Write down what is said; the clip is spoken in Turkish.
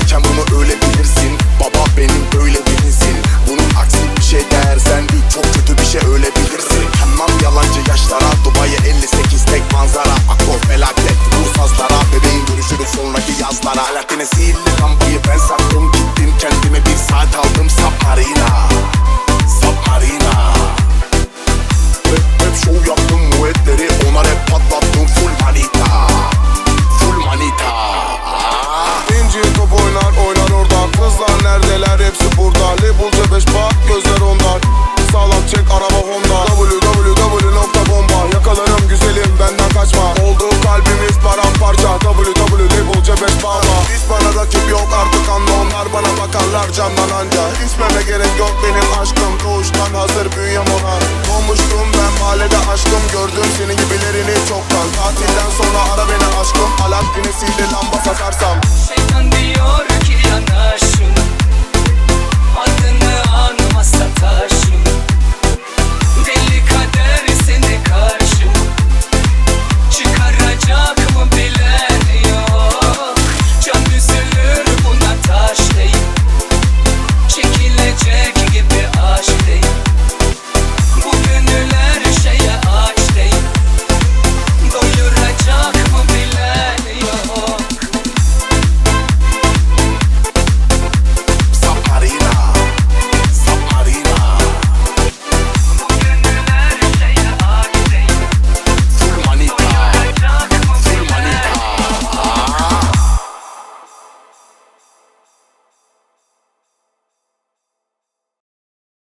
varken bunu öyle bilirsin. Baba benim böyle bilinsin. Bunun aksi bir şey dersen çok kötü bir şey öyle bilirsin. Hemen yalancı yaşlara, Dubai'ye 58 tek manzara. Akor felaket vur sazlara, bebeğin görüşürüz sonraki yazlara. Alaaddin'e sihirli lambayı ben sattım, gittim kendime bir saat aldım. Submarina, Submarina. Hep show yaptım muetleri, ona rap patlattım. Full manita, full manita. İnci top oynar orada. Kızlar neredeler hepsi burada. Label C5 bak gözler onlar. Sağlam çek araba Honda. www.bomba. Yakalarım güzelim benden kaçma. Oldu kalbimiz paramparça. www Label C5 bağla. Hiç bana rakip yok artık anla. Onlar bana bakarlar camdan anca. İsmeme gerek yok benim aşkım. Doğuştan hazır büyüyem ona. Doğmuştum ben mahallede aşkım. Gördüm senin gibilerini çoktan. Tatilden sonra ara beni aşkım. Alaaddin'e sihirli